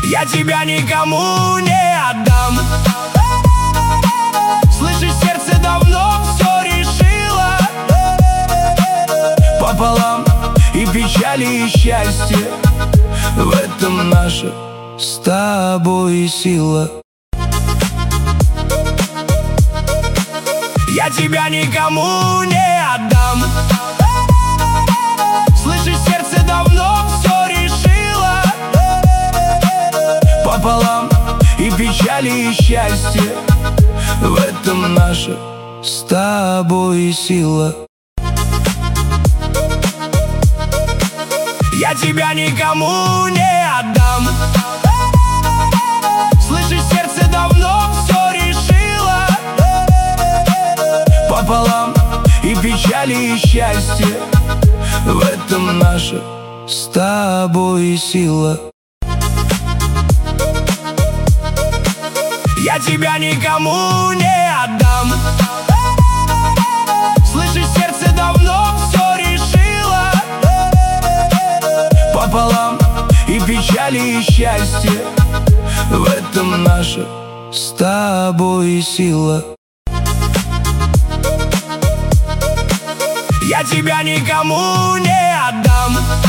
Я тебя никому не отдам. Слышишь, сердце давно все решило пополам, и печали, и счастье. В этом наша с тобой сила. Я тебя никому не отдам. Слышишь, сердце давно все решило пополам, и печали, и счастье. В этом наша с тобой сила. Я тебя никому не отдам. Слышишь, сердце давно все решило пополам, и печали, и счастье. В этом наша с тобой сила. Я тебя никому не отдам. Слышишь, сердце давно все решило пополам, и печали, и счастье. В этом наша с тобой сила. Я тебя никому не отдам.